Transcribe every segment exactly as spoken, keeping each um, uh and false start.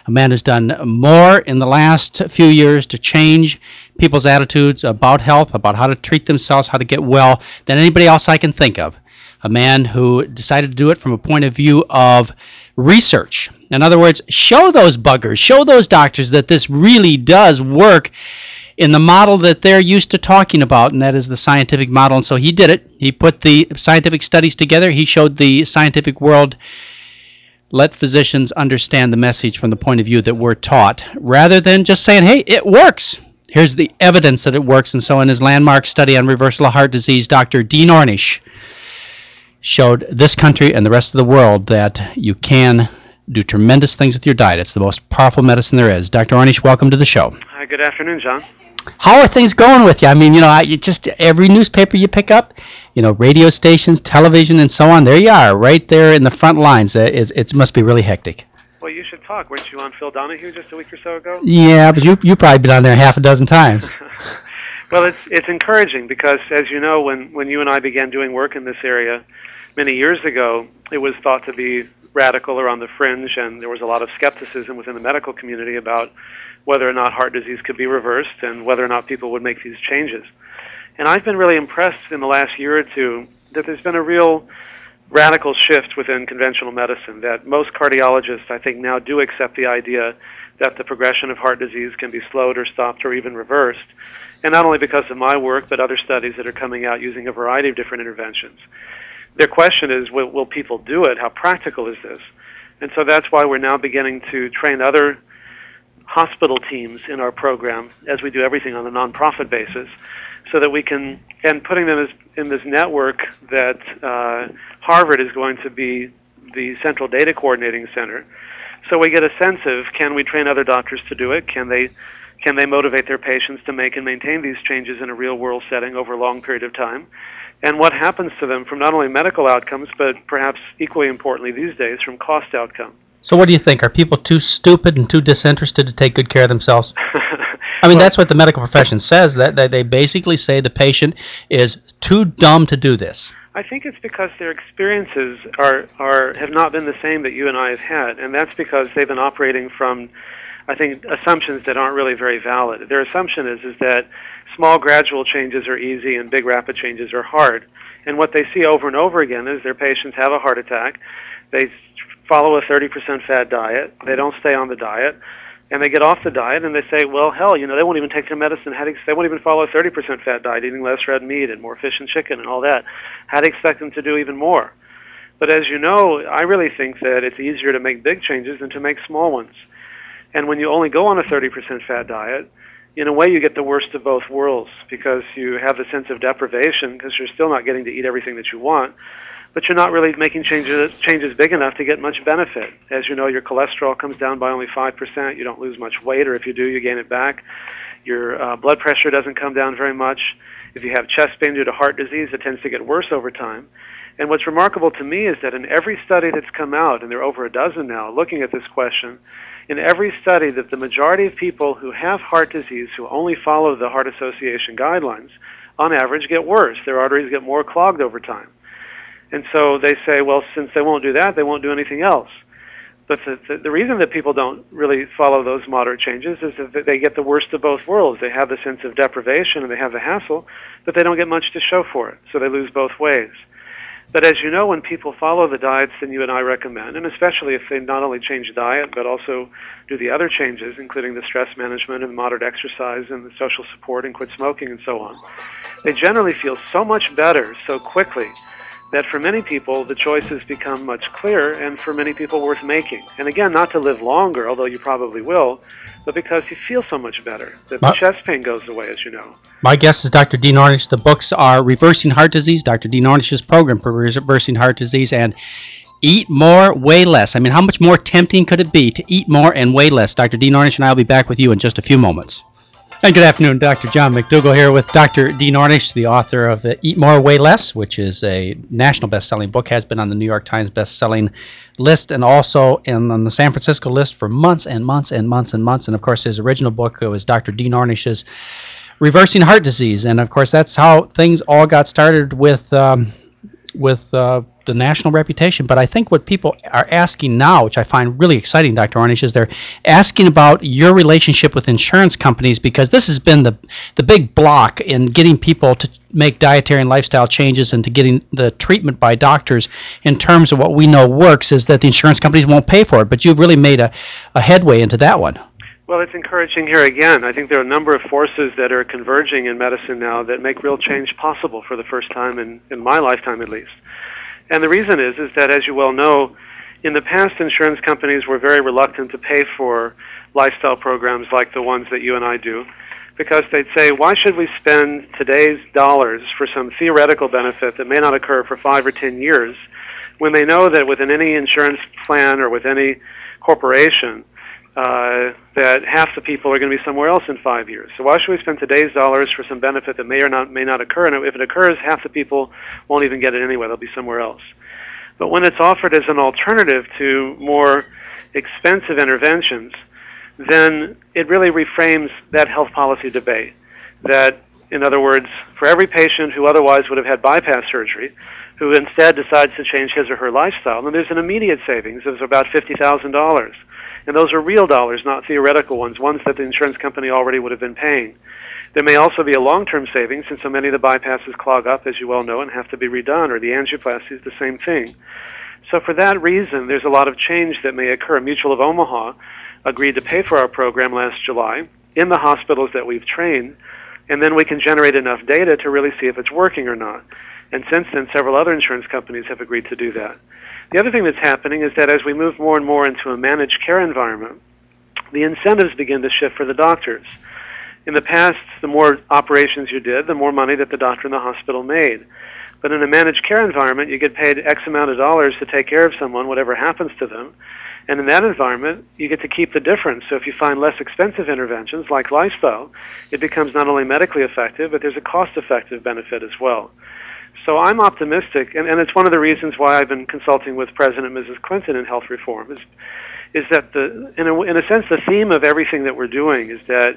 a man who's done more in the last few years to change people's attitudes about health, about how to treat themselves, how to get well, than anybody else I can think of. A man who decided to do it from a point of view of research. In other words, show those buggers, show those doctors that this really does work in the model that they're used to talking about, and that is the scientific model. And so he did it. He put the scientific studies together. He showed the scientific world, let physicians understand the message from the point of view that we're taught, rather than just saying, hey, it works. Here's the evidence that it works. And so in his landmark study on reversal of heart disease, Doctor Dean Ornish showed this country and the rest of the world that you can do tremendous things with your diet. It's the most powerful medicine there is. Doctor Ornish, welcome to the show. Hi, good afternoon, John. How are things going with you? I mean, you know, I, you just every newspaper you pick up, you know, radio stations, television, and so on, there you are, right there in the front lines. Uh, it's, it must be really hectic. Well, you should talk. Weren't you on Phil Donahue just a week or so ago? Yeah, but you you probably been on there half a dozen times. Well, it's it's encouraging because, as you know, when, when you and I began doing work in this area many years ago, it was thought to be radical or on the fringe, and there was a lot of skepticism within the medical community about whether or not heart disease could be reversed and whether or not people would make these changes. And I've been really impressed in the last year or two that there's been a real radical shift within conventional medicine, that most cardiologists, I think, now do accept the idea that the progression of heart disease can be slowed or stopped or even reversed. And not only because of my work, but other studies that are coming out using a variety of different interventions. Their question is, will, will people do it? How practical is this? And so that's why we're now beginning to train other hospital teams in our program, as we do everything on a nonprofit basis, so that we can, and putting them as, in this network that uh, Harvard is going to be the central data coordinating center. So we get a sense of, can we train other doctors to do it? Can they, can they motivate their patients to make and maintain these changes in a real-world setting over a long period of time? And what happens to them from not only medical outcomes, but perhaps equally importantly these days, from cost outcome. So what do you think? Are people too stupid and too disinterested to take good care of themselves? I mean, well, that's what the medical profession says, that, that they basically say the patient is too dumb to do this. I think it's because their experiences are, are have not been the same that you and I have had, and that's because they've been operating from, I think, assumptions that aren't really very valid. Their assumption is, is that small gradual changes are easy and big rapid changes are hard. And what they see over and over again is their patients have a heart attack, they follow a thirty percent fat diet, they don't stay on the diet, and they get off the diet and they say, well, hell, you know, they won't even take their medicine. How do you, they won't even follow a thirty percent fat diet, eating less red meat and more fish and chicken and all that. How do you expect them to do even more? But as you know, I really think that it's easier to make big changes than to make small ones. And when you only go on a thirty percent fat diet, in a way you get the worst of both worlds, because you have the sense of deprivation because you're still not getting to eat everything that you want, but you're not really making changes changes big enough to get much benefit. As you know, your cholesterol comes down by only five percent. You don't lose much weight, or if you do, you gain it back. Your uh, blood pressure doesn't come down very much. If you have chest pain due to heart disease, it tends to get worse over time. And what's remarkable to me is that in every study that's come out, and there are over a dozen now looking at this question, in every study that the majority of people who have heart disease, who only follow the Heart Association guidelines, on average get worse. Their arteries get more clogged over time. And so they say, well, since they won't do that, they won't do anything else. But the, the, the reason that people don't really follow those moderate changes is that they get the worst of both worlds. They have the sense of deprivation and they have the hassle, but they don't get much to show for it. So they lose both ways. But as you know, when people follow the diets that you and I recommend, and especially if they not only change diet, but also do the other changes, including the stress management and moderate exercise and the social support and quit smoking and so on, they generally feel so much better so quickly that for many people the choices become much clearer, and for many people worth making. And again, not to live longer, although you probably will, but because you feel so much better, that the My, chest pain goes away, as you know. My guest is Doctor Dean Ornish. The books are Reversing Heart Disease, Doctor Dean Ornish's program for reversing heart disease, and Eat More, Weigh Less. I mean, how much more tempting could it be to eat more and weigh less? Doctor Dean Ornish and I will be back with you in just a few moments. And good afternoon, Doctor John McDougall here with Doctor Dean Ornish, the author of uh, Eat More, Weigh Less, which is a national best-selling book, has been on the New York Times best-selling list, and also in, on the San Francisco list for months and months and months and months. And, of course, his original book was Doctor Dean Ornish's Reversing Heart Disease. And, of course, that's how things all got started with um, with uh, the national reputation. But I think what people are asking now, which I find really exciting, Doctor Ornish, is they're asking about your relationship with insurance companies, because this has been the the big block in getting people to make dietary and lifestyle changes and to getting the treatment by doctors in terms of what we know works, is that the insurance companies won't pay for it. But you've really made a, a headway into that one. Well, it's encouraging here again. I think there are a number of forces that are converging in medicine now that make real change possible for the first time in, in my lifetime at least. And the reason is, is that, as you well know, in the past, insurance companies were very reluctant to pay for lifestyle programs like the ones that you and I do, because they'd say, why should we spend today's dollars for some theoretical benefit that may not occur for five or ten years, when they know that within any insurance plan or with any corporation, uh, that half the people are going to be somewhere else in five years. So why should we spend today's dollars for some benefit that may or not may not occur? And if it occurs, half the people won't even get it anyway. They'll be somewhere else. But when it's offered as an alternative to more expensive interventions, then it really reframes that health policy debate. That, in other words, for every patient who otherwise would have had bypass surgery, who instead decides to change his or her lifestyle, then there's an immediate savings of about fifty thousand dollars. And those are real dollars, not theoretical ones, ones that the insurance company already would have been paying. There may also be a long-term savings, since so many of the bypasses clog up, as you well know, and have to be redone, or the angioplasty is the same thing. So for that reason, there's a lot of change that may occur. Mutual of Omaha agreed to pay for our program last July in the hospitals that we've trained, and then we can generate enough data to really see if it's working or not. And since then, several other insurance companies have agreed to do that. The other thing that's happening is that as we move more and more into a managed care environment, the incentives begin to shift for the doctors. In the past, the more operations you did, the more money that the doctor in the hospital made. But in a managed care environment, you get paid X amount of dollars to take care of someone, whatever happens to them. And in that environment, you get to keep the difference. So if you find less expensive interventions, like lifestyle, it becomes not only medically effective, but there's a cost-effective benefit as well. So I'm optimistic, and, and it's one of the reasons why I've been consulting with President and Missus Clinton in health reform, is, is that, the, in, a, in a sense, the theme of everything that we're doing is that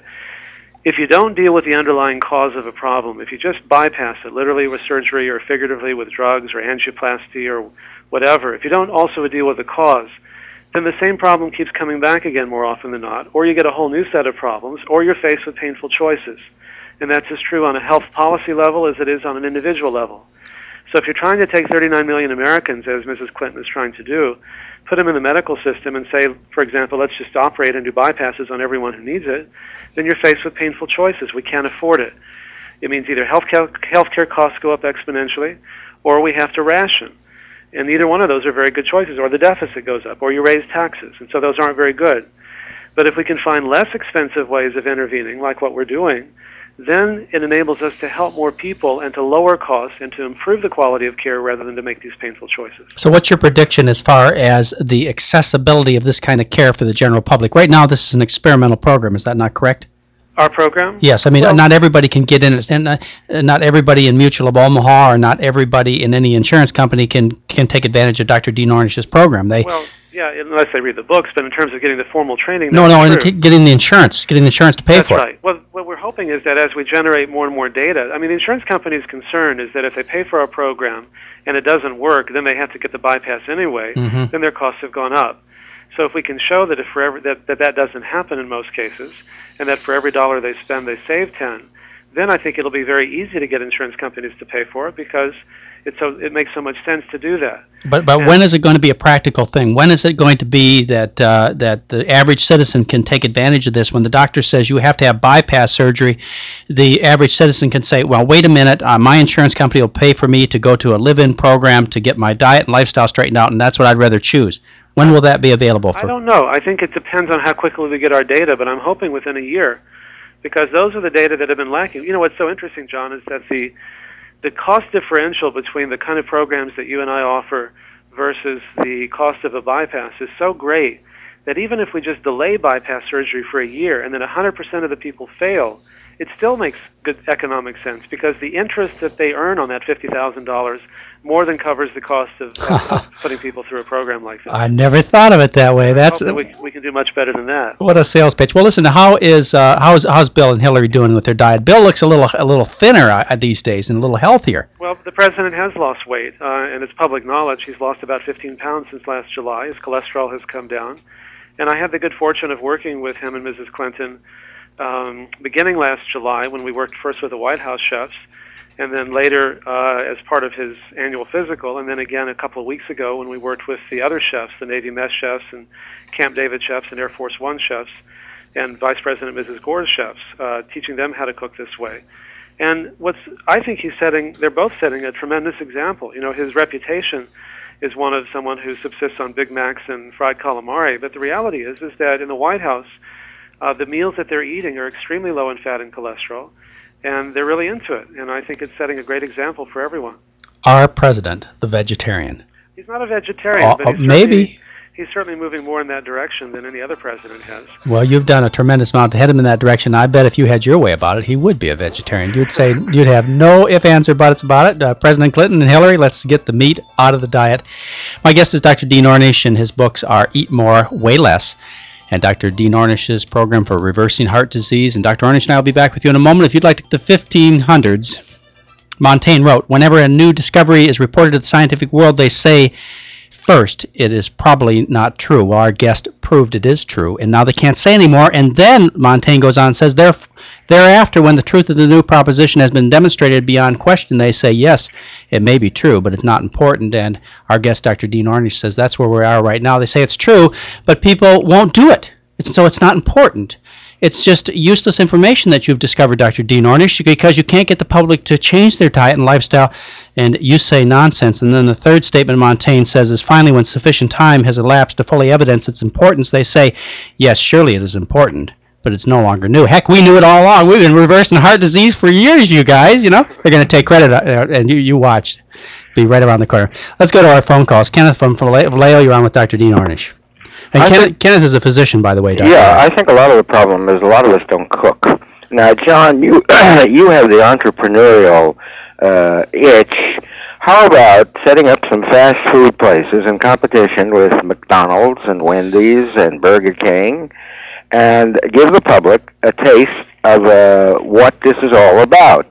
if you don't deal with the underlying cause of a problem, if you just bypass it, literally with surgery or figuratively with drugs or angioplasty or whatever, if you don't also deal with the cause, then the same problem keeps coming back again more often than not, or you get a whole new set of problems, or you're faced with painful choices. And that's as true on a health policy level as it is on an individual level. So if you're trying to take thirty-nine million Americans, as Missus Clinton is trying to do, put them in the medical system and say, for example, let's just operate and do bypasses on everyone who needs it, then you're faced with painful choices. We can't afford it. It means either healthcare, healthcare costs go up exponentially, or we have to ration. And neither one of those are very good choices, or the deficit goes up, or you raise taxes. And so those aren't very good. But if we can find less expensive ways of intervening, like what we're doing, then it enables us to help more people and to lower costs and to improve the quality of care rather than to make these painful choices. So what's your prediction as far as the accessibility of this kind of care for the general public? Right now, this is an experimental program. Is that not correct? Our program? Yes. I mean, well, not everybody can get in it, and uh, not everybody in Mutual of Omaha or not everybody in any insurance company can, can take advantage of Doctor Dean Ornish's program. They well, yeah, unless they read the books, but in terms of getting the formal training, no, no, true. and getting the insurance, getting the insurance to pay that's for right. it. Well, what we're hoping is that as we generate more and more data, I mean, the insurance company's concern is that if they pay for our program and it doesn't work, then they have to get the bypass anyway, Mm-hmm. then their costs have gone up. So if we can show that if for every, that, that that doesn't happen in most cases, and that for every dollar they spend, they save ten, then I think it'll be very easy to get insurance companies to pay for it because it's so, it makes so much sense to do that. But but and when is it going to be a practical thing? When is it going to be that uh, that the average citizen can take advantage of this? When the doctor says you have to have bypass surgery, the average citizen can say, well, wait a minute, uh, my insurance company will pay for me to go to a live-in program to get my diet and lifestyle straightened out, and that's what I'd rather choose. When will that be available for? I don't know. I think it depends on how quickly we get our data, but I'm hoping within a year, because those are the data that have been lacking. You know what's so interesting, John, is that the the cost differential between the kind of programs that you and I offer versus the cost of a bypass is so great that even if we just delay bypass surgery for a year and then one hundred percent of the people fail it still makes good economic sense because the interest that they earn on that fifty thousand dollars more than covers the cost of, of, of putting people through a program like this. I never thought of it that way. That's I hope that we, we can do much better than that. What a sales pitch. Well, listen, how is uh, how's how's Bill and Hillary doing with their diet? Bill looks a little a little thinner uh, these days and a little healthier. Well, the president has lost weight, uh, and it's public knowledge. He's lost about fifteen pounds since last July. His cholesterol has come down. And I had the good fortune of working with him and Missus Clinton um, beginning last July when we worked first with the White House chefs, and then later uh, as part of his annual physical, and then again a couple of weeks ago when we worked with the other chefs, the Navy mess chefs and Camp David chefs and Air Force One chefs, and Vice President Missus Gore's chefs, uh, teaching them how to cook this way. And what's I think he's setting, they're both setting a tremendous example. You know, his reputation is one of someone who subsists on Big Macs and fried calamari, but the reality is is that in the White House, uh, the meals that they're eating are extremely low in fat and cholesterol, and they're really into it, and I think it's setting a great example for everyone. Our president, the vegetarian. He's not a vegetarian, uh, but he's maybe. He's certainly moving more in that direction than any other president has. Well, you've done a tremendous amount to head him in that direction. I bet if you had your way about it, he would be a vegetarian. You'd say you'd have no ifs, ands, or buts about it. Uh, President Clinton and Hillary, let's get the meat out of the diet. My guest is Doctor Dean Ornish, and his books are Eat More, Weigh Less, and Doctor Dean Ornish's program for reversing heart disease. And Doctor Ornish and I will be back with you in a moment. If you'd like to, the fifteen hundreds, Montaigne wrote, whenever a new discovery is reported to the scientific world, they say, first, it is probably not true. Well, our guest proved it is true, and now they can't say anymore. And then Montaigne goes on and says, thereafter, when the truth of the new proposition has been demonstrated beyond question, they say, yes, it may be true, but it's not important. And our guest, Doctor Dean Ornish, says that's where we are right now. They say it's true, but people won't do it. It's, so it's not important. It's just useless information that you've discovered, Doctor Dean Ornish, because you can't get the public to change their diet and lifestyle, and you say nonsense. And then the third statement Montaigne says is, finally, when sufficient time has elapsed to fully evidence its importance, they say, yes, surely it is important, but it's no longer new. Heck, we knew it all along. We've been reversing heart disease for years, you guys. You know, they're going to take credit, uh, and you, you watch. Be right around the corner. Let's go to our phone calls. Kenneth from Vallejo, you're on with Doctor Dean Ornish. And Kenneth, think, Kenneth is a physician, by the way, Doctor Yeah, I think a lot of the problem is a lot of us don't cook. Now, John, you you have the entrepreneurial uh, itch. How about setting up some fast food places in competition with McDonald's and Wendy's and Burger King, and give the public a taste of uh, what this is all about,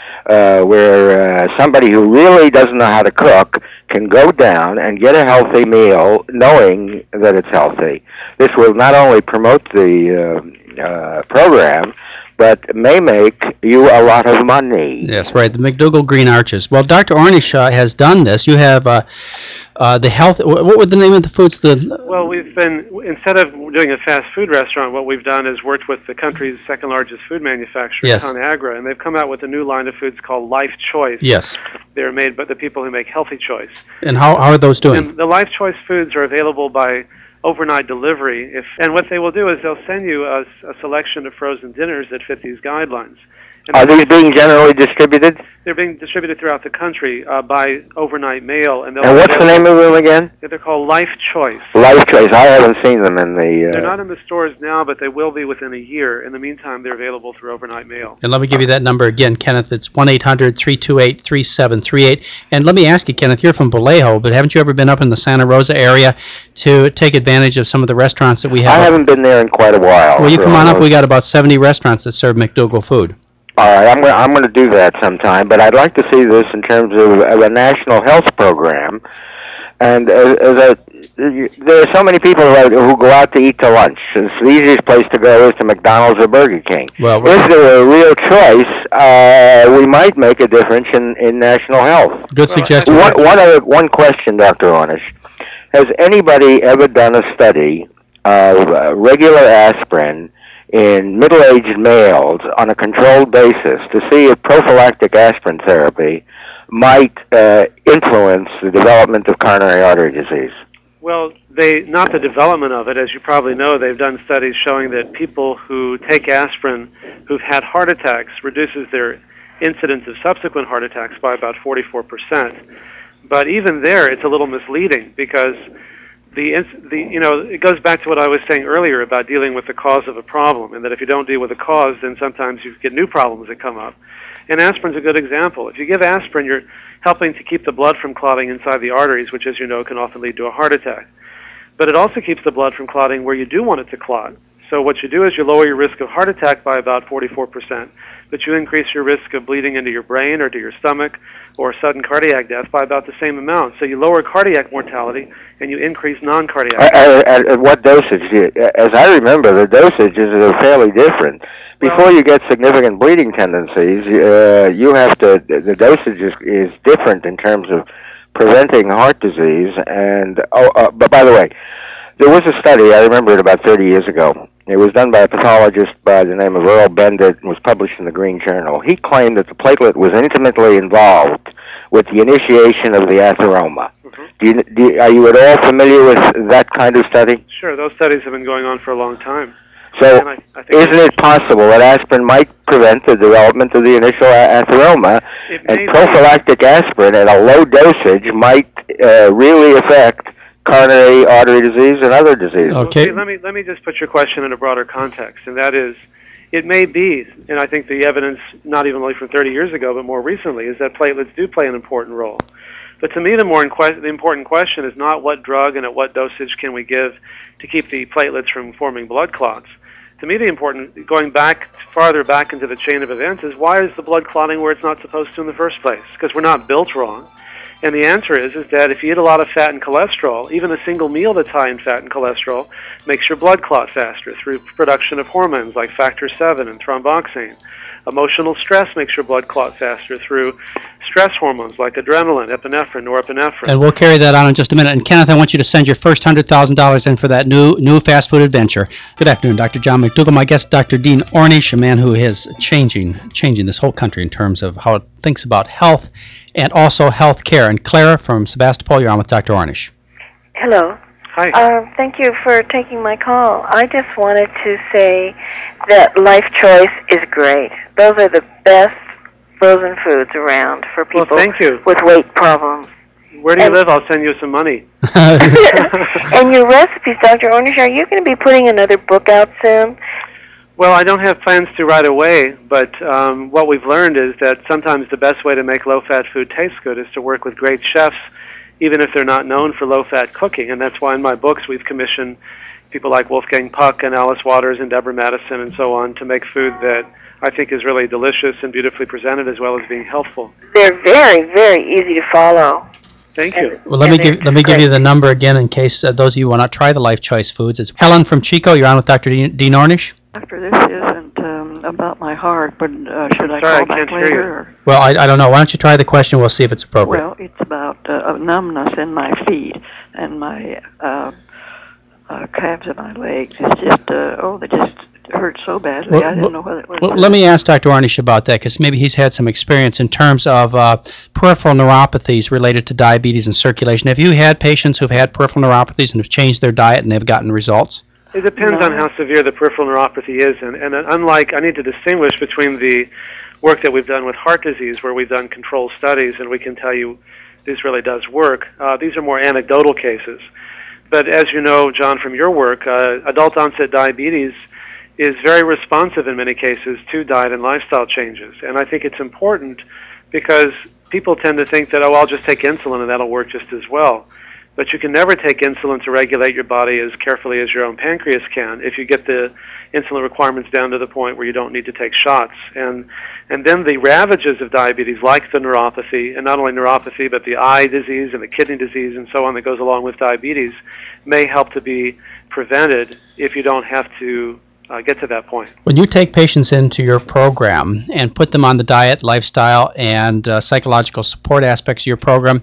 uh, where uh, somebody who really doesn't know how to cook can go down and get a healthy meal knowing that it's healthy. This will not only promote the uh, uh, program, but may make you a lot of money. Yes, right, the McDougall Green Arches. Well, Doctor Ornish uh, has done this. You have uh, uh, the health, what were the name of the foods? The Well, we've been, instead of doing a fast food restaurant, what we've done is worked with the country's second largest food manufacturer, yes. ConAgra, and they've come out with a new line of foods called Life Choice. Yes. They're made by the people who make Healthy Choice. And how, how are those doing? And the Life Choice foods are available by overnight delivery. If and what they will do is they'll send you a, a selection of frozen dinners that fit these guidelines. And are these being generally distributed? They're being distributed throughout the country uh, by overnight mail. And, and what's the name of them again? They're called Life Choice. Life Choice. I haven't seen them in the... Uh... They're not in the stores now, but they will be within a year. In the meantime, they're available through overnight mail. And let me give you that number again, Kenneth. It's one eight hundred, three two eight, three seven three eight. And let me ask you, Kenneth, you're from Vallejo, but haven't you ever been up in the Santa Rosa area to take advantage of some of the restaurants that we have? I haven't been there in quite a while. Well, you come on up. We got about seventy restaurants that serve McDougall food. All right, I'm going I'm going to do that sometime, but I'd like to see this in terms of, of a national health program. And as, as a, there are so many people who, who go out to eat to lunch. It's the easiest place to go is to McDonald's or Burger King. Well, if there were a real choice, uh, we might make a difference in, in national health. Good suggestion. One, one, other, one question, Doctor Ornish. Has anybody ever done a study of uh, regular aspirin in middle-aged males on a controlled basis to see if prophylactic aspirin therapy might uh, influence the development of coronary artery disease? Well, they not the development of it. As you probably know, they've done studies showing that people who take aspirin who've had heart attacks reduces their incidence of subsequent heart attacks by about forty-four percent. But even there, it's a little misleading because the, ins- the, you know, it goes back to what I was saying earlier about dealing with the cause of a problem, and that if you don't deal with the cause, then sometimes you get new problems that come up. And aspirin's a good example. If you give aspirin, you're helping to keep the blood from clotting inside the arteries, which, as you know, can often lead to a heart attack. But it also keeps the blood from clotting where you do want it to clot. So what you do is you lower your risk of heart attack by about forty-four percent, but you increase your risk of bleeding into your brain or to your stomach or sudden cardiac death by about the same amount. So you lower cardiac mortality and you increase non-cardiac. At, at, at what dosage? As I remember, the dosages are fairly different. Before Well, you get significant bleeding tendencies, uh, you have to, the dosage is, is different in terms of preventing heart disease. And, oh, uh, but by the way, there was a study, I remember it about thirty years ago. It was done by a pathologist by the name of Earl Bendit and was published in the Green Journal. He claimed that the platelet was intimately involved with the initiation of the atheroma. Mm-hmm. Do you, do you, are you at all familiar with that kind of study? Sure, those studies have been going on for a long time. So, I, I isn't it possible that aspirin might prevent the development of the initial a- atheroma, and prophylactic be. aspirin at a low dosage might uh, really affect coronary artery disease and other diseases? Okay. Well, see, let me let me just put your question in a broader context, and that is, it may be, and I think the evidence, not even only from thirty years ago, but more recently, is that platelets do play an important role. But to me, the more inque- the important question is not what drug and at what dosage can we give to keep the platelets from forming blood clots. To me, the important, going back farther back into the chain of events, is why is the blood clotting where it's not supposed to in the first place? Because we're not built wrong. And the answer is, is that if you eat a lot of fat and cholesterol, even a single meal that's high in fat and cholesterol makes your blood clot faster through production of hormones like factor seven and thromboxane. Emotional stress makes your blood clot faster through stress hormones like adrenaline, epinephrine, norepinephrine. And we'll carry that on in just a minute. And Kenneth, I want you to send your first one hundred thousand dollars in for that new new fast food adventure. Good afternoon, Doctor John McDougall. My guest, Doctor Dean Ornish, a man who is changing changing this whole country in terms of how it thinks about health and also health care. And Clara from Sebastopol, you're on with Doctor Ornish. Hello. Hi. Uh, thank you for taking my call. I just wanted to say that Life Choice is great. Those are the best frozen foods around for people well, thank you. with weight problems. Where do you and, live? I'll send you some money. And your recipes, Doctor Ornish, are you going to be putting another book out soon? Well, I don't have plans to right away, but um, what we've learned is that sometimes the best way to make low-fat food taste good is to work with great chefs, even if they're not known for low-fat cooking. And that's why in my books we've commissioned people like Wolfgang Puck and Alice Waters and Deborah Madison and so on to make food that I think is really delicious and beautifully presented as well as being healthful. They're very, very easy to follow. Thank you. Well, let me give let me give you the number again in case uh, those of you who want to try the Life Choice foods. It's Helen from Chico. You're on with Doctor Dean, Dean Ornish. Doctor, this isn't um, about my heart, but uh, should I Sorry, call I back can't hear later? you. Or? Well, I, I don't know. Why don't you try the question? We'll see if it's appropriate. Well, it's about uh, a numbness in my feet and my uh, uh, calves and my legs. It's just, uh, oh, they just hurt so badly. Well, I didn't well, know whether it was... Well, let me ask Doctor Ornish about that, because maybe he's had some experience in terms of uh, peripheral neuropathies related to diabetes and circulation. Have you had patients who've had peripheral neuropathies and have changed their diet and they've gotten results? It depends No. on how severe the peripheral neuropathy is, and, and unlike, I need to distinguish between the work that we've done with heart disease, where we've done controlled studies, and we can tell you this really does work. Uh, these are more anecdotal cases. But as you know, John, from your work, uh, adult-onset diabetes is very responsive in many cases to diet and lifestyle changes. And I think it's important because people tend to think that, oh, I'll just take insulin and that'll work just as well. But you can never take insulin to regulate your body as carefully as your own pancreas can if you get the insulin requirements down to the point where you don't need to take shots. And and then the ravages of diabetes, like the neuropathy, and not only neuropathy, but the eye disease and the kidney disease and so on that goes along with diabetes, may help to be prevented if you don't have to uh, get to that point. When you take patients into your program and put them on the diet, lifestyle, and uh, psychological support aspects of your program,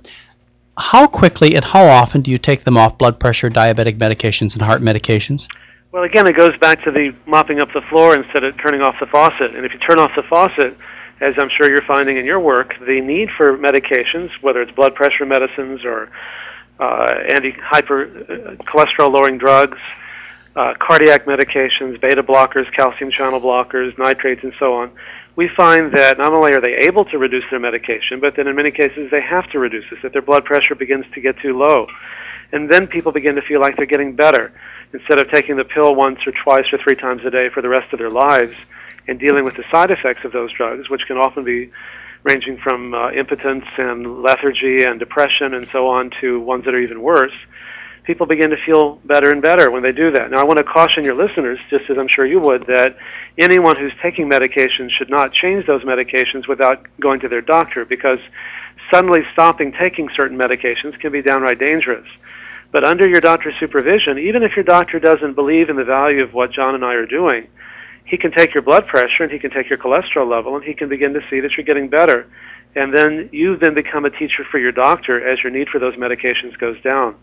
how quickly and how often do you take them off blood pressure, diabetic medications, and heart medications? Well, again, it goes back to the mopping up the floor instead of turning off the faucet. And if you turn off the faucet, as I'm sure you're finding in your work, the need for medications, whether it's blood pressure medicines or uh, anti-hyper uh, cholesterol-lowering drugs, uh, cardiac medications, beta blockers, calcium channel blockers, nitrates, and so on, we find that not only are they able to reduce their medication, but that in many cases they have to reduce it, that their blood pressure begins to get too low. And then people begin to feel like they're getting better. Instead of taking the pill once or twice or three times a day for the rest of their lives and dealing with the side effects of those drugs, which can often be ranging from uh, impotence and lethargy and depression and so on to ones that are even worse, people begin to feel better and better when they do that. Now, I want to caution your listeners, just as I'm sure you would, that anyone who's taking medications should not change those medications without going to their doctor, because suddenly stopping taking certain medications can be downright dangerous. But under your doctor's supervision, even if your doctor doesn't believe in the value of what John and I are doing, he can take your blood pressure and he can take your cholesterol level and he can begin to see that you're getting better. And then you then become a teacher for your doctor as your need for those medications goes down.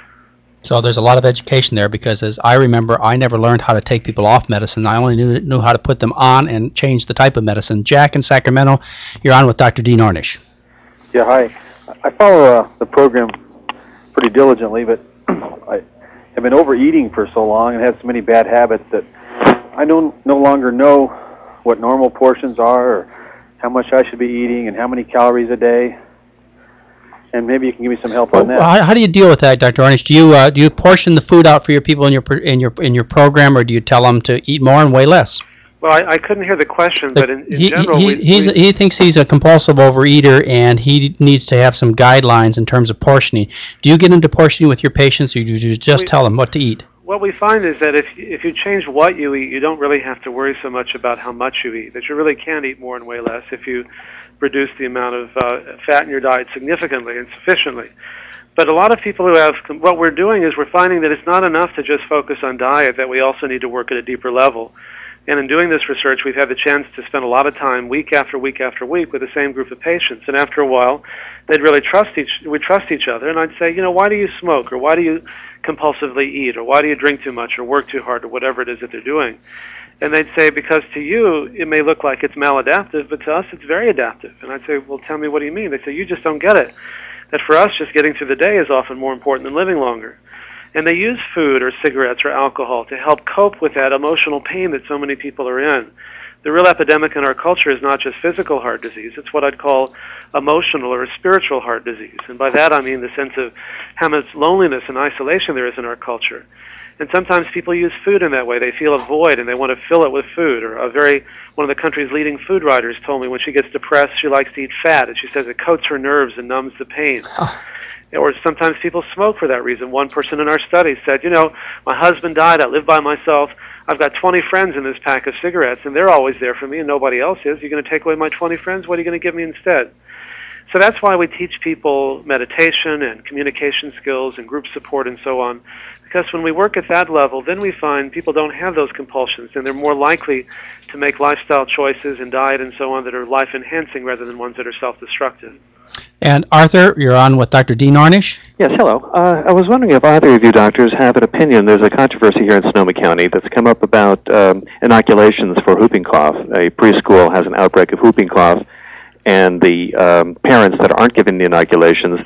So there's a lot of education there, because as I remember, I never learned how to take people off medicine. I only knew, knew how to put them on and change the type of medicine. Jack in Sacramento, you're on with Doctor Dean Ornish. Yeah, hi. I follow uh, the program pretty diligently, but I have been overeating for so long and had so many bad habits that I don't no longer know what normal portions are or how much I should be eating and how many calories a day. And maybe you can give me some help on that. Well, how, how do you deal with that, Doctor Ornish? Do you uh, do you portion the food out for your people in your in your in your program, or do you tell them to eat more and weigh less? Well, I, I couldn't hear the question, but in, in he, general, he, we, he's, we, he thinks he's a compulsive overeater, and he needs to have some guidelines in terms of portioning. Do you get into portioning with your patients, or do you just we, tell them what to eat? What we find is that if if you change what you eat, you don't really have to worry so much about how much you eat. That you really can eat more and weigh less if you reduce the amount of uh, fat in your diet significantly and sufficiently. But a lot of people who have, what we're doing is we're finding that it's not enough to just focus on diet, that we also need to work at a deeper level. And in doing this research, we've had the chance to spend a lot of time week after week after week with the same group of patients. And after a while, they'd really trust each, we trust each other. And I'd say, you know, why do you smoke? Or why do you compulsively eat? Or why do you drink too much or work too hard or whatever it is that they're doing? And they'd say, because to you, it may look like it's maladaptive, but to us, it's very adaptive. And I'd say, well, tell me, what do you mean? They say, you just don't get it. That for us, just getting through the day is often more important than living longer. And they use food or cigarettes or alcohol to help cope with that emotional pain that so many people are in. The real epidemic in our culture is not just physical heart disease. It's what I'd call emotional or spiritual heart disease. And by that I mean the sense of how much loneliness and isolation there is in our culture. And sometimes people use food in that way. They feel a void and they want to fill it with food. Or a very one of the country's leading food writers told me when she gets depressed, she likes to eat fat, and she says it coats her nerves and numbs the pain. Oh. Or sometimes people smoke for that reason. One person in our study said, you know, my husband died, I live by myself, I've got twenty friends in this pack of cigarettes, and they're always there for me, and nobody else is. You're going to take away my twenty friends? What are you going to give me instead? So that's why we teach people meditation and communication skills and group support and so on. Because when we work at that level, then we find people don't have those compulsions, and they're more likely to make lifestyle choices and diet and so on that are life-enhancing rather than ones that are self-destructive. And Arthur, you're on with Doctor Dean Ornish. Yes, hello. Uh, I was wondering if either of you doctors have an opinion. There's a controversy here in Sonoma County that's come up about um, inoculations for whooping cough. A preschool has an outbreak of whooping cough, and the um, parents that aren't given the inoculations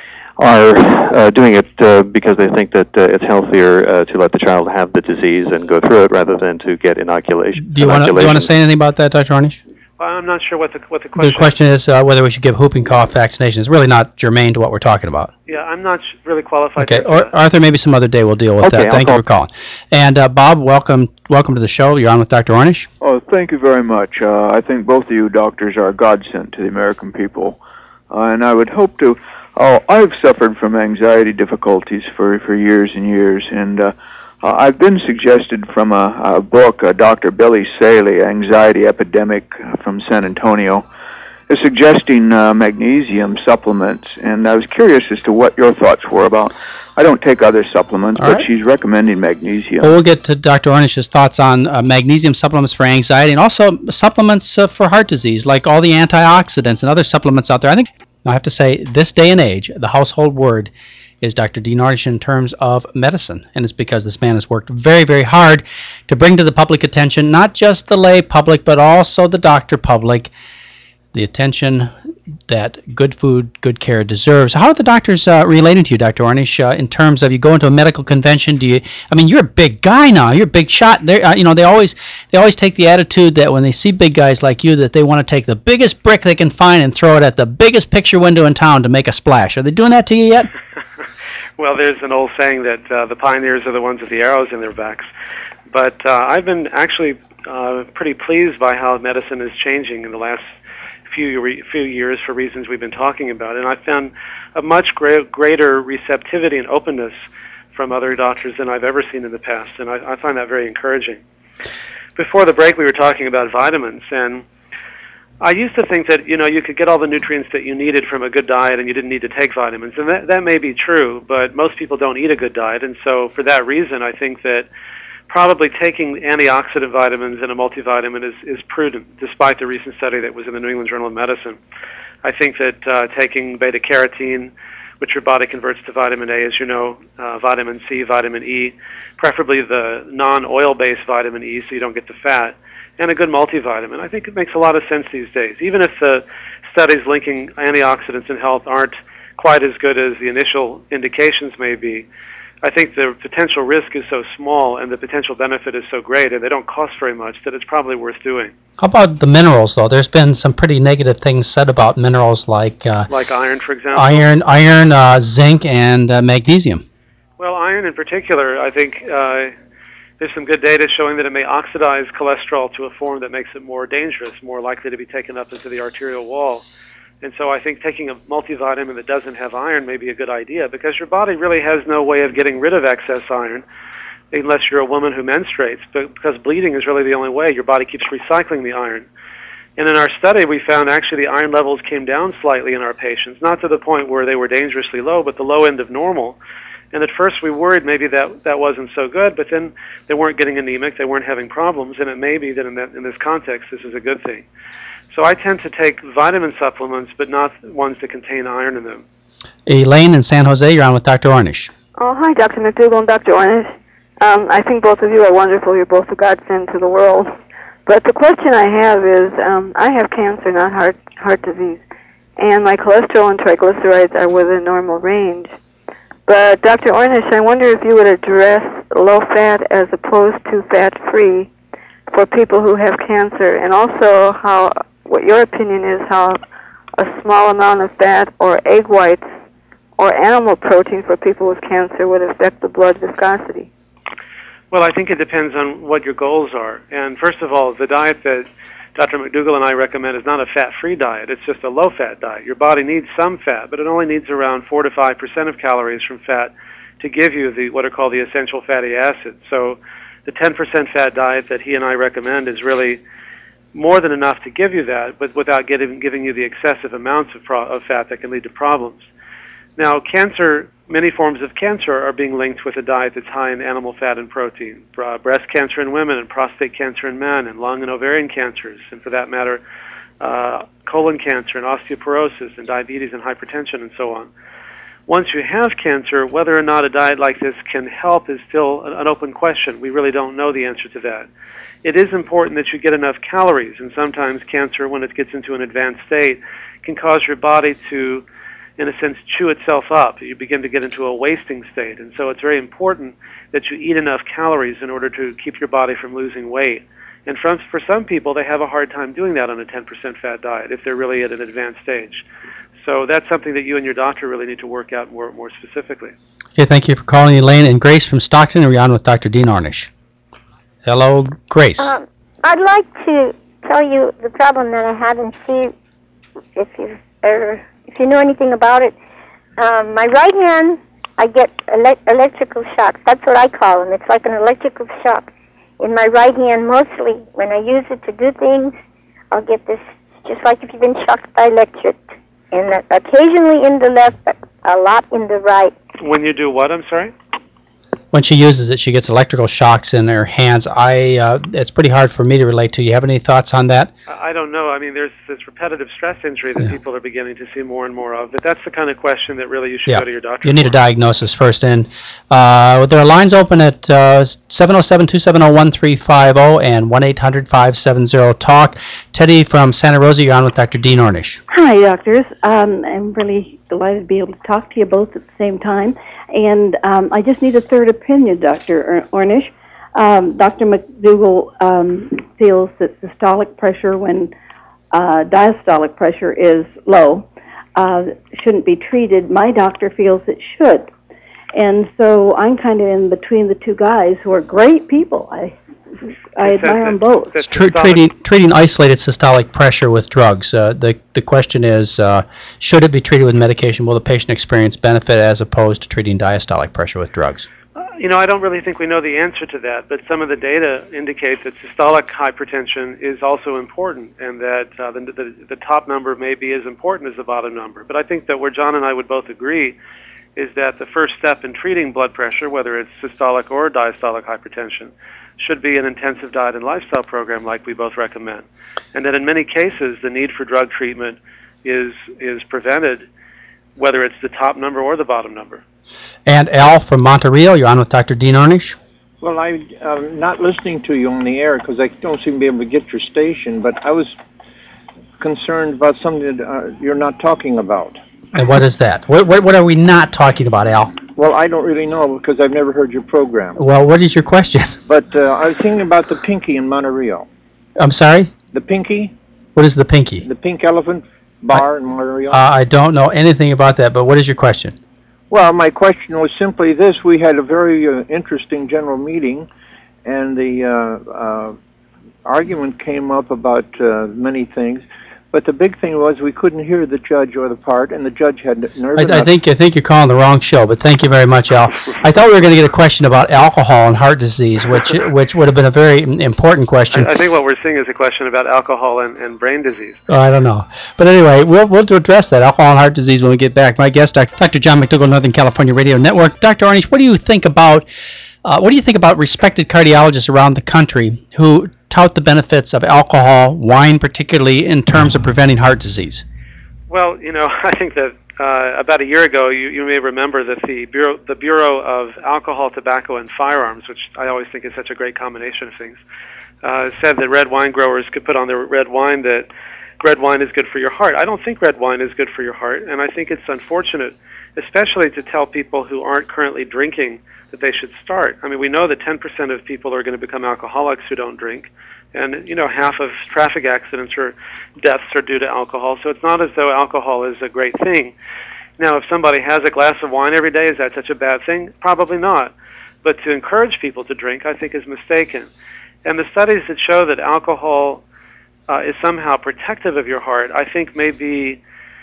are uh, doing it uh, because they think that uh, it's healthier uh, to let the child have the disease and go through it rather than to get inoculation. Do you want to say anything about that, Doctor Ornish? Well, I'm not sure what the what the question. The question is uh, whether we should give whooping cough vaccination. It's really not germane to what we're talking about. Yeah, I'm not really qualified. Okay, to or, Arthur, maybe some other day we'll deal with okay, that. I'll Thank call. you for calling. And uh, Bob, welcome welcome to the show. You're on with Doctor Ornish. Oh, thank you very much. Uh, I think both of you doctors are a godsend to the American people, uh, and I would hope to. Oh, I've suffered from anxiety difficulties for for years and years, and uh, uh, I've been suggested from a, a book, uh, Doctor Billy Saley, Anxiety Epidemic from San Antonio, is suggesting uh, magnesium supplements, and I was curious as to what your thoughts were about. I don't take other supplements, All but right. she's recommending magnesium. Well, we'll get to Doctor Ornish's thoughts on uh, magnesium supplements for anxiety and also supplements uh, for heart disease, like all the antioxidants and other supplements out there. I think I have to say, this day and age, the household word is Doctor Dean Ornish in terms of medicine, and it's because this man has worked very, very hard to bring to the public attention, not just the lay public, but also the doctor public, the attention that good food, good care deserves. How are the doctors uh, relating to you, Doctor Ornish, uh, in terms of you go into a medical convention? Do you? I mean, you're a big guy now. You're a big shot. They, uh, you know, they always they always take the attitude that when they see big guys like you, that they want to take the biggest brick they can find and throw it at the biggest picture window in town to make a splash. Are they doing that to you yet? Well, there's an old saying that uh, the pioneers are the ones with the arrows in their backs. But uh, I've been actually uh, pretty pleased by how medicine is changing in the last few re- few years for reasons we've been talking about. And I found a much great, greater receptivity and openness from other doctors than I've ever seen in the past. And I, I find that very encouraging. Before the break, we were talking about vitamins. And I used to think that, you know, you could get all the nutrients that you needed from a good diet and you didn't need to take vitamins. And that, that may be true, but most people don't eat a good diet. And so for that reason, I think that probably taking antioxidant vitamins and a multivitamin is, is prudent, despite the recent study that was in the New England Journal of Medicine. I think that uh, taking beta-carotene, which your body converts to vitamin A, as you know, uh, vitamin C, vitamin E, preferably the non-oil-based vitamin E so you don't get the fat, and a good multivitamin. I think it makes a lot of sense these days. Even if the studies linking antioxidants and health aren't quite as good as the initial indications may be, I think the potential risk is so small and the potential benefit is so great, and they don't cost very much, that it's probably worth doing. How about the minerals, though? There's been some pretty negative things said about minerals like uh, like iron, for example. Iron, iron, uh, zinc, and uh, magnesium. Well, iron in particular, I think uh, there's some good data showing that it may oxidize cholesterol to a form that makes it more dangerous, more likely to be taken up into the arterial wall. And so I think taking a multivitamin that doesn't have iron may be a good idea, because your body really has no way of getting rid of excess iron unless you're a woman who menstruates, but because bleeding is really the only way. Your body keeps recycling the iron. And in our study, we found actually the iron levels came down slightly in our patients, not to the point where they were dangerously low, but the low end of normal. And at first we worried maybe that that wasn't so good, but then they weren't getting anemic, they weren't having problems, and it may be that in, that, in this context this is a good thing. So I tend to take vitamin supplements, but not ones that contain iron in them. Elaine in San Jose, you're on with Doctor Ornish. Oh, hi, Doctor McDougall and Doctor Ornish. Um, I think both of you are wonderful. You're both a godsend to the world. But the question I have is, um, I have cancer, not heart heart disease, and my cholesterol and triglycerides are within normal range. But Doctor Ornish, I wonder if you would address low fat as opposed to fat-free for people who have cancer, and also how what your opinion is how a small amount of fat or egg whites or animal protein for people with cancer would affect the blood viscosity. Well, I think it depends on what your goals are. And first of all, the diet that Doctor McDougall and I recommend is not a fat-free diet. It's just a low-fat diet. Your body needs some fat, but it only needs around four to five percent of calories from fat to give you the what are called the essential fatty acids. So the ten percent fat diet that he and I recommend is really more than enough to give you that, but without getting, giving you the excessive amounts of, pro- of fat that can lead to problems. Now, cancer, many forms of cancer are being linked with a diet that's high in animal fat and protein. Uh, breast cancer in women, and prostate cancer in men, and lung and ovarian cancers, and for that matter, uh, colon cancer and osteoporosis and diabetes and hypertension and so on. Once you have cancer, whether or not a diet like this can help is still an open question. We really don't know the answer to that. It is important that you get enough calories, and sometimes cancer, when it gets into an advanced state, can cause your body to, in a sense, chew itself up. You begin to get into a wasting state, and so it's very important that you eat enough calories in order to keep your body from losing weight. And for, for some people, they have a hard time doing that on a ten percent fat diet if they're really at an advanced stage. So that's something that you and your doctor really need to work out more more specifically. Okay, thank you for calling, Elaine. And Grace from Stockton, you're on with Doctor Dean Ornish. Hello, Grace. Um, I'd like to tell you the problem that I have and see if you er, if you know anything about it. Um, my right hand, I get ele- electrical shocks. That's what I call them. It's like an electrical shock in my right hand. Mostly when I use it to do things, I'll get this, just like if you've been shocked by electric. And occasionally in the left, but a lot in the right. When you do what, I'm sorry? When she uses it, she gets electrical shocks in her hands. I, uh, it's pretty hard for me to relate to. You have any thoughts on that? I don't know. I mean, there's this repetitive stress injury that yeah. people are beginning to see more and more of. But that's the kind of question that really you should yeah. go to your doctor You need for. a diagnosis first. And uh, there are lines open at uh, seven oh seven, two seven oh, one three five oh and one eight hundred, five seven zero, talk. Teddy from Santa Rosa, you're on with Doctor Dean Ornish. Hi, doctors. Um, I'm really delighted to be able to talk to you both at the same time. And um, I just need a third opinion, Doctor Ornish. Um, Doctor McDougall um, feels that systolic pressure, when uh, diastolic pressure is low, uh, shouldn't be treated. My doctor feels it should. And so I'm kind of in between the two guys who are great people. I I admire them both. Tr- treating treating isolated systolic pressure with drugs. Uh, the the question is, uh, should it be treated with medication? Will the patient experience benefit as opposed to treating diastolic pressure with drugs? Uh, you know, I don't really think we know the answer to that, but some of the data indicates that systolic hypertension is also important, and that uh, the, the the top number may be as important as the bottom number. But I think that where John and I would both agree is that the first step in treating blood pressure, whether it's systolic or diastolic hypertension, should be an intensive diet and lifestyle program like we both recommend. And that in many cases, the need for drug treatment is is prevented, whether it's the top number or the bottom number. And Al from Monterey, you're on with Doctor Dean Ornish. Well, I'm uh, not listening to you on the air because I don't seem to be able to get your station, but I was concerned about something that uh, you're not talking about. And what is that? What, what what are we not talking about, Al? Well, I don't really know because I've never heard your program. Well, what is your question? But uh, I was thinking about the Pinky in Monterey. I'm sorry? The Pinky? What is the Pinky? The Pink Elephant Bar I, in Monterey. Uh, I don't know anything about that, but what is your question? Well, my question was simply this. We had a very uh, interesting general meeting, and the uh, uh, argument came up about uh, many things. But the big thing was we couldn't hear the judge or the part, and the judge had nerve. I, I think I think you're calling the wrong show, but thank you very much, Al. I thought we were going to get a question about alcohol and heart disease, which which would have been a very important question. I, I think what we're seeing is a question about alcohol and, and brain disease. Oh, I don't know. But anyway, we'll we'll address that, alcohol and heart disease, when we get back. My guest, Doctor John McDougall, Northern California Radio Network. Doctor Ornish, what do you think about uh, what do you think about respected cardiologists around the country who tout the benefits of alcohol, wine particularly, in terms of preventing heart disease? Well, you know, I think that uh, about a year ago, you, you may remember that the Bureau, the Bureau of Alcohol, Tobacco, and Firearms, which I always think is such a great combination of things, uh, said that red wine growers could put on their red wine that red wine is good for your heart. I don't think red wine is good for your heart, and I think it's unfortunate, especially to tell people who aren't currently drinking that they should start. I mean, we know that ten percent of people are going to become alcoholics who don't drink, and, you know, half of traffic accidents or deaths are due to alcohol, so it's not as though alcohol is a great thing. Now, if somebody has a glass of wine every day, is that such a bad thing? Probably not. But to encourage people to drink, I think, is mistaken. And the studies that show that alcohol uh, is somehow protective of your heart, I think may be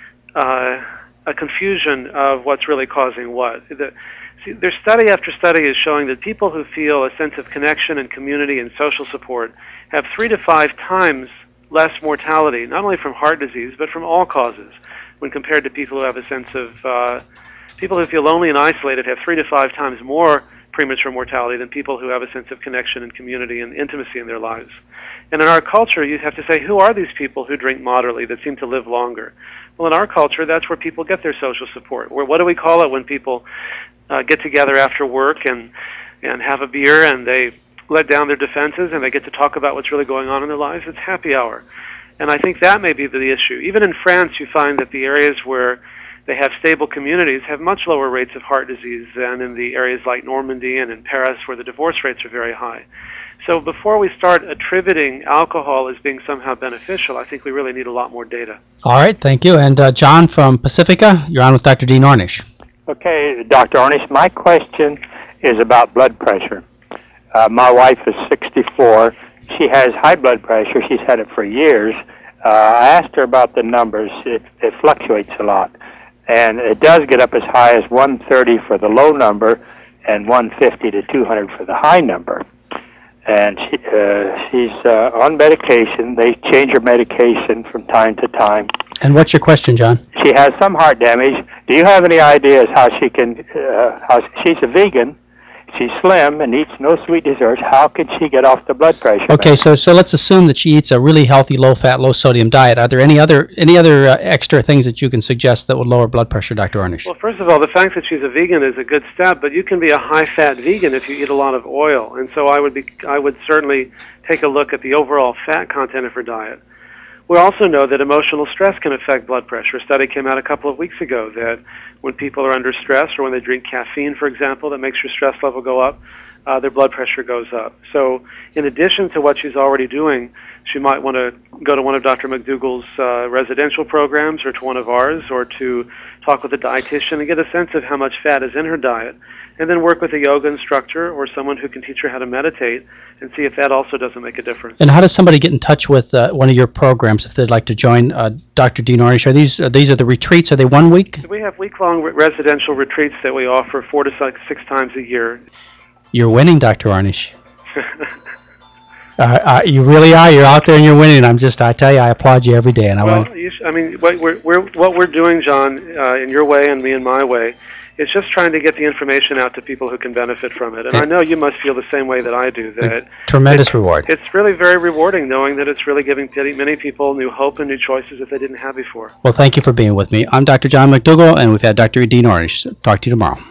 uh, a confusion of what's really causing what. The, See, there's study after study is showing that people who feel a sense of connection and community and social support have three to five times less mortality, not only from heart disease, but from all causes, when compared to people who have a sense of, uh, people who feel lonely and isolated have three to five times more premature mortality than people who have a sense of connection and community and intimacy in their lives. And in our culture, you have to say, who are these people who drink moderately that seem to live longer? Well, in our culture, that's where people get their social support. Where, what do we call it when people Uh, get together after work and and have a beer and they let down their defenses and they get to talk about what's really going on in their lives? It's happy hour. And I think that may be the issue. Even in France, you find that the areas where they have stable communities have much lower rates of heart disease than in the areas like Normandy and in Paris, where the divorce rates are very high. So before we start attributing alcohol as being somehow beneficial, I think we really need a lot more data. All right, thank you. And uh, John from Pacifica, you're on with Doctor Dean Ornish. Okay, Doctor Ornish, my question is about blood pressure. Uh, my wife is sixty-four. She has high blood pressure. She's had it for years. Uh, I asked her about the numbers. It, it fluctuates a lot. And it does get up as high as one thirty for the low number and one fifty to two hundred for the high number. And she, uh, she's uh, on medication. They change her medication from time to time. And what's your question, John? She has some heart damage. Do you have any ideas how she can, uh, how she's a vegan, she's slim and eats no sweet desserts, how can she get off the blood pressure? Okay, so so let's assume that she eats a really healthy, low-fat, low-sodium diet. Are there any other any other uh, extra things that you can suggest that would lower blood pressure, Doctor Ornish? Well, first of all, the fact that she's a vegan is a good step, but you can be a high-fat vegan if you eat a lot of oil. And so I would be, I would certainly take a look at the overall fat content of her diet. We also know that emotional stress can affect blood pressure. A study came out a couple of weeks ago that when people are under stress or when they drink caffeine, for example, that makes your stress level go up. uh, their blood pressure goes up. So in addition to what she's already doing, she might want to go to one of Doctor McDougall's uh, residential programs or to one of ours, or to talk with a dietitian and get a sense of how much fat is in her diet, and then work with a yoga instructor or someone who can teach her how to meditate and see if that also doesn't make a difference. And how does somebody get in touch with uh, one of your programs if they'd like to join uh, Doctor Dean Ornish? Are these, are these are the retreats? Are they one week? We have week-long re- residential retreats that we offer four to six, six times a year. You're winning, Doctor Ornish. Uh, uh, you really are. You're out there and you're winning. I'm just, I tell you, I applaud you every day. And I well, want. You sh- I mean, what we're, we're what we're doing, John, uh, in your way and me in my way, is just trying to get the information out to people who can benefit from it. And I know you must feel the same way that I do. That tremendous it's, reward. It's really very rewarding knowing that it's really giving many people new hope and new choices that they didn't have before. Well, thank you for being with me. I'm Doctor John McDougall, and we've had Doctor Dean Ornish. Talk to you tomorrow.